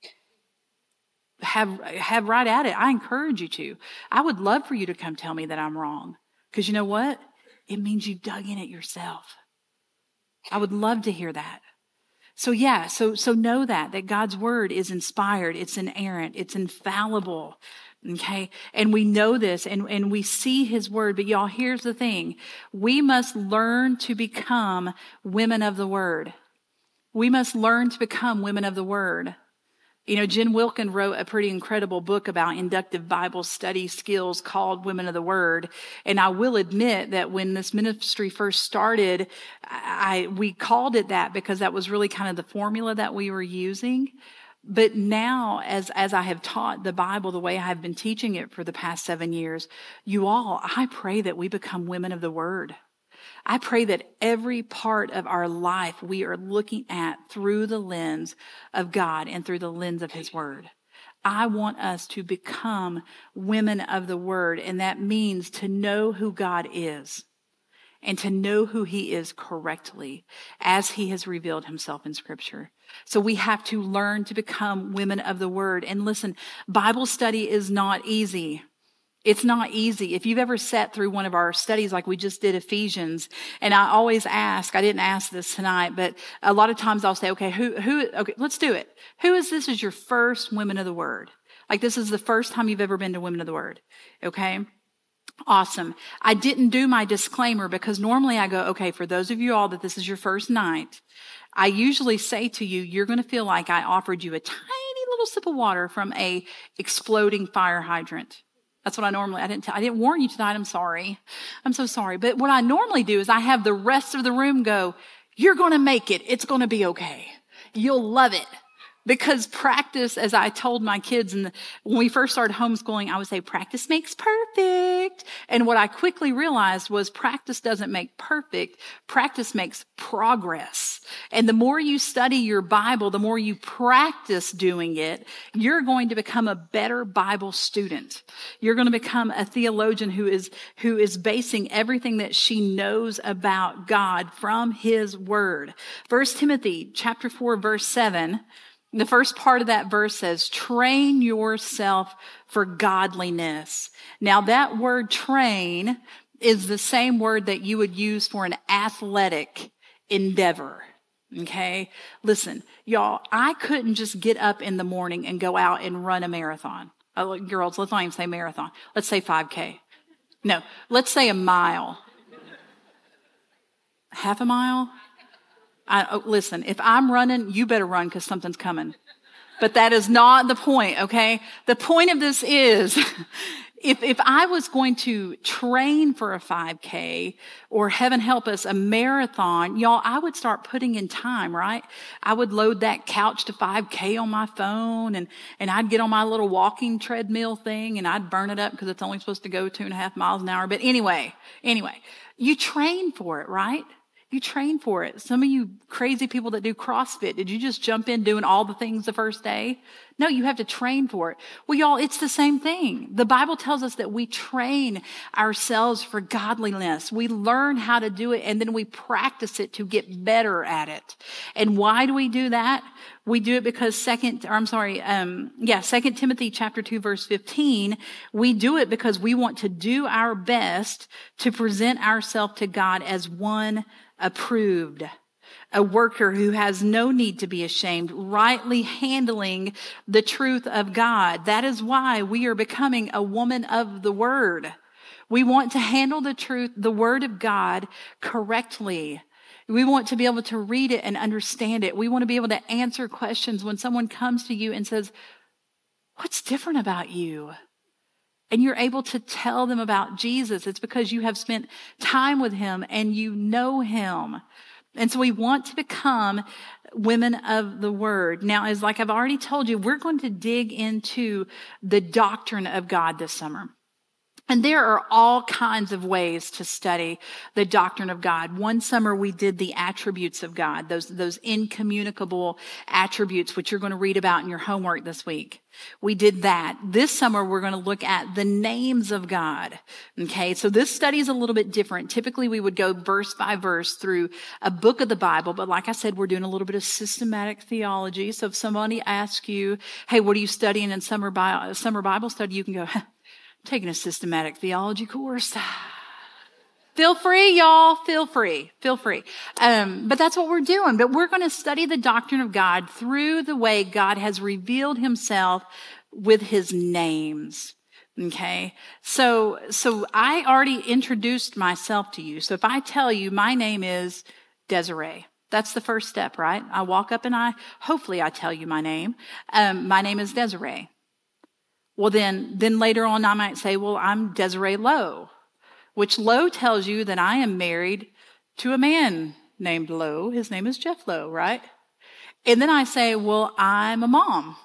Have, have right at it. I encourage you to. I would love for you to come tell me that I'm wrong. Because you know what? It means you dug in it yourself. I would love to hear that. So yeah, so, so know that, that God's word is inspired. It's inerrant. It's infallible. Okay. And we know this and, and we see his word, but y'all, here's the thing. We must learn to become women of the word. We must learn to become women of the word. You know, Jen Wilkin wrote a pretty incredible book about inductive Bible study skills called Women of the Word. And I will admit that when this ministry first started, I, we called it that because that was really kind of the formula that we were using. But now, as, as I have taught the Bible the way I have been teaching it for the past seven years, you all, I pray that we become women of the Word. I pray that every part of our life we are looking at through the lens of God and through the lens of his word. I want us to become women of the word, and that means to know who God is and to know who he is correctly as he has revealed himself in scripture. So we have to learn to become women of the word. And listen, Bible study is not easy. It's not easy. If you've ever sat through one of our studies like we just did Ephesians, and I always ask, I didn't ask this tonight, but a lot of times I'll say, okay, who, who, okay, let's do it. Who is this as your first Women of the Word? Like this is the first time you've ever been to Women of the Word. Okay. Awesome. I didn't do my disclaimer because normally I go, okay, for those of you all that this is your first night, I usually say to you, you're going to feel like I offered you a tiny little sip of water from a exploding fire hydrant. That's what I normally, I didn't, t- I didn't warn you tonight. I'm sorry. I'm so sorry. But what I normally do is I have the rest of the room go, you're going to make it. It's going to be okay. You'll love it. Because practice, as I told my kids, and when we first started homeschooling, I would say practice makes perfect. And what I quickly realized was practice doesn't make perfect. Practice makes progress. And the more you study your Bible, the more you practice doing it, you're going to become a better Bible student. You're going to become a theologian who is, who is basing everything that she knows about God from his word. First Timothy chapter four, verse seven. The first part of that verse says, train yourself for godliness. Now that word train is the same word that you would use for an athletic endeavor. Okay? Listen, y'all, I couldn't just get up in the morning and go out and run a marathon. Oh, girls, let's not even say marathon. Let's say five K. No, let's say a mile. Half a mile? I, oh, listen, if I'm running, you better run because something's coming. But that is not the point, okay? The point of this is, if if I was going to train for a five K or, heaven help us, a marathon, y'all, I would start putting in time, right? I would load that couch to five K on my phone, and, and I'd get on my little walking treadmill thing, and I'd burn it up because it's only supposed to go two and a half miles an hour. But anyway, anyway, you train for it, right? You train for it. Some of you crazy people that do CrossFit, did you just jump in doing all the things the first day? No, you have to train for it. Well, y'all, it's the same thing. The Bible tells us that we train ourselves for godliness. We learn how to do it, and then we practice it to get better at it. And why do we do that? We do it because second, or I'm sorry, um, yeah, Second Timothy chapter two, verse fifteen, we do it because we want to do our best to present ourselves to God as one approved, a worker who has no need to be ashamed, rightly handling the truth of God. That is why we are becoming a woman of the word. We want to handle the truth, the word of God, correctly. We want to be able to read it and understand it. We want to be able to answer questions when someone comes to you and says, what's different about you? And you're able to tell them about Jesus. It's because you have spent time with him and you know him. And so we want to become women of the word. Now, as like I've already told you, we're going to dig into the doctrine of God this summer. And there are all kinds of ways to study the doctrine of God. One summer we did the attributes of God, those, those incommunicable attributes, which you're going to read about in your homework this week. We did that. This summer we're going to look at the names of God. Okay, so this study is a little bit different. Typically we would go verse by verse through a book of the Bible, but like I said, we're doing a little bit of systematic theology. So if somebody asks you, hey, what are you studying in summer, Bi- summer Bible study? You can go, taking a systematic theology course. Feel free, y'all. Feel free. Feel free. Um, but that's what we're doing. But we're going to study the doctrine of God through the way God has revealed himself with his names. Okay. So, so I already introduced myself to you. So if I tell you my name is Desiree, that's the first step, right? I walk up and I, hopefully I tell you my name. Um, my name is Desiree. Well, then, then later on I might say, well, I'm Desiree Lowe, which Lowe tells you that I am married to a man named Lowe. His name is Jeff Lowe, right? And then I say, well, I'm a mom.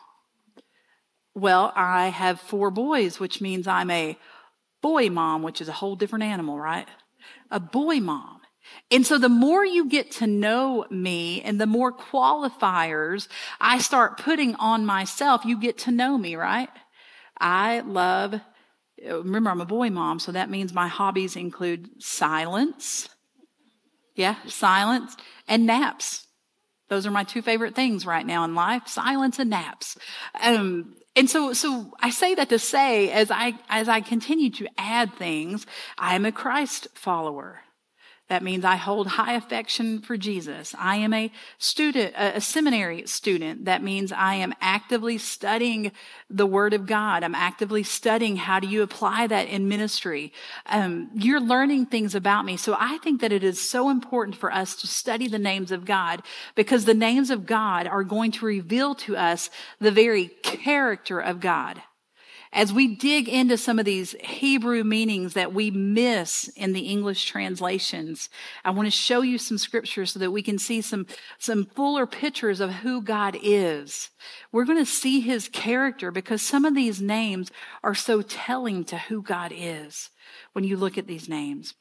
Well, I have four boys, which means I'm a boy mom, which is a whole different animal, right? A boy mom. And so the more you get to know me and the more qualifiers I start putting on myself, you get to know me, right? I love, remember I'm a boy mom, so that means my hobbies include silence. Yeah, silence and naps. Those are my two favorite things right now in life, silence and naps. Um, and so, so I say that to say, as I, as I continue to add things, I am a Christ follower. That means I hold high affection for Jesus. I am a student, a seminary student. That means I am actively studying the Word of God. I'm actively studying how do you apply that in ministry. Um, you're learning things about me. So I think that it is so important for us to study the names of God, because the names of God are going to reveal to us the very character of God. As we dig into some of these Hebrew meanings that we miss in the English translations, I want to show you some scriptures so that we can see some, some fuller pictures of who God is. We're going to see his character because some of these names are so telling to who God is when you look at these names.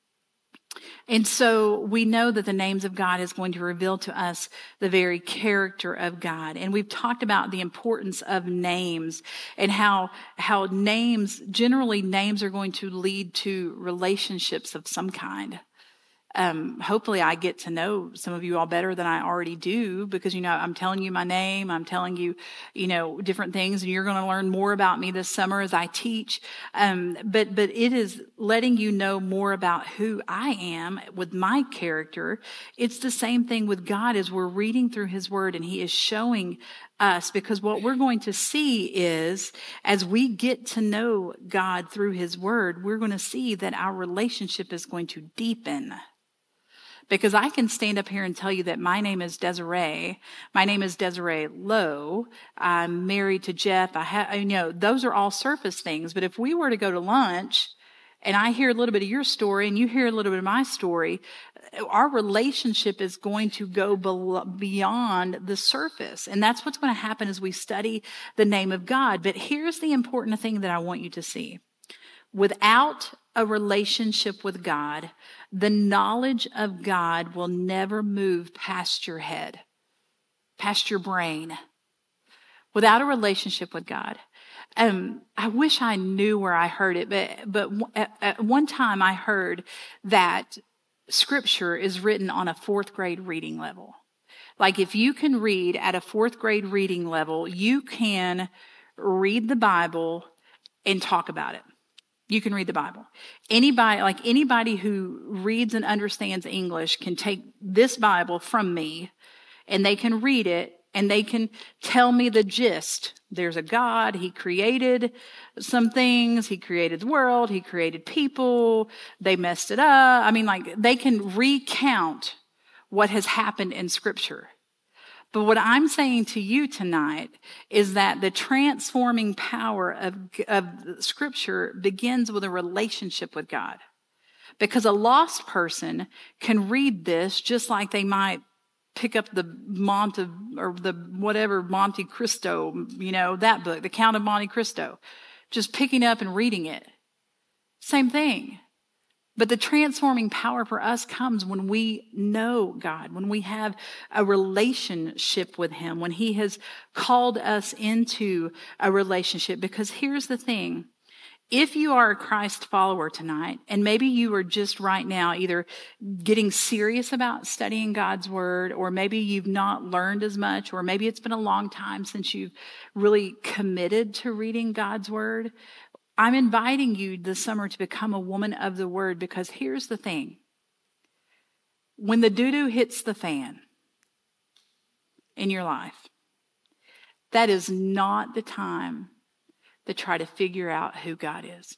And so we know that the names of God is going to reveal to us the very character of God. And we've talked about the importance of names and how, how names, generally names are going to lead to relationships of some kind. Um, hopefully I get to know some of you all better than I already do because, you know, I'm telling you my name. I'm telling you, you know, different things, and you're going to learn more about me this summer as I teach. Um, but, but it is letting you know more about who I am with my character. It's the same thing with God as we're reading through his word and he is showing us, because what we're going to see is as we get to know God through his word, we're going to see that our relationship is going to deepen. Because I can stand up here and tell you that my name is Desiree. My name is Desiree Lowe. I'm married to Jeff. I have, you know, those are all surface things. But if we were to go to lunch and I hear a little bit of your story and you hear a little bit of my story, our relationship is going to go beyond the surface. And that's what's going to happen as we study the name of God. But here's the important thing that I want you to see. Without a relationship with God, the knowledge of God will never move past your head, past your brain. Without a relationship with God. Um, I wish I knew where I heard it, but, but at, at one time I heard that scripture is written on a fourth grade reading level. Like if you can read at a fourth grade reading level, you can read the Bible and talk about it. You can read the Bible. Anybody, like anybody who reads and understands English can take this Bible from me and they can read it and they can tell me the gist. There's a God. He created some things. He created the world. He created people. They messed it up. I mean, like they can recount what has happened in Scripture. But what I'm saying to you tonight is that the transforming power of, of Scripture begins with a relationship with God. Because a lost person can read this just like they might pick up the Monte or the whatever Monte Cristo, you know, that book, The Count of Monte Cristo, just picking up and reading it. Same thing. But the transforming power for us comes when we know God, when we have a relationship with him, when he has called us into a relationship. Because here's the thing. If you are a Christ follower tonight, and maybe you are just right now either getting serious about studying God's word, or maybe you've not learned as much, or maybe it's been a long time since you've really committed to reading God's word, I'm inviting you this summer to become a woman of the word, because here's the thing. When the doo-doo hits the fan in your life, that is not the time to try to figure out who God is.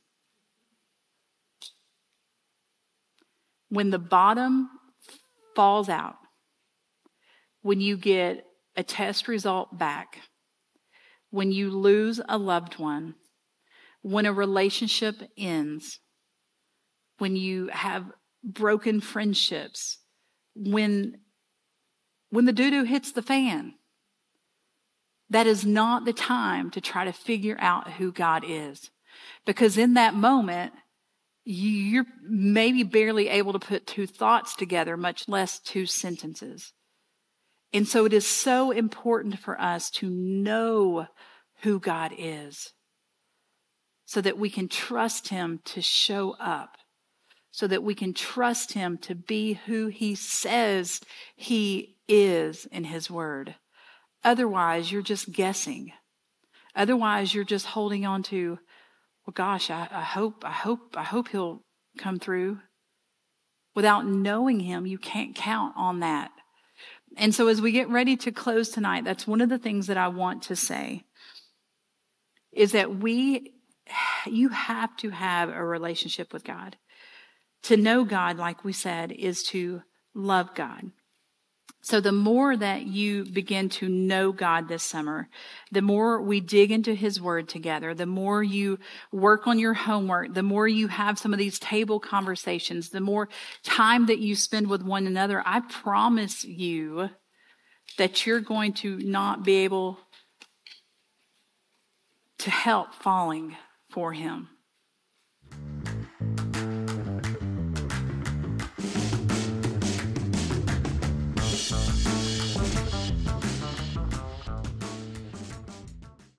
When the bottom falls out, when you get a test result back, when you lose a loved one, when a relationship ends, when you have broken friendships, when, when the doo-doo hits the fan, that is not the time to try to figure out who God is. Because in that moment, you're maybe barely able to put two thoughts together, much less two sentences. And so it is so important for us to know who God is, so that we can trust him to show up, so that we can trust him to be who he says he is in his word. Otherwise, you're just guessing. Otherwise, you're just holding on to, well, gosh, I, I hope, I hope, I hope he'll come through. Without knowing him, you can't count on that. And so as we get ready to close tonight, that's one of the things that I want to say, is that we, you have to have a relationship with God. To know God, like we said, is to love God. So the more that you begin to know God this summer, the more we dig into his word together, the more you work on your homework, the more you have some of these table conversations, the more time that you spend with one another, I promise you that you're going to not be able to help falling for him.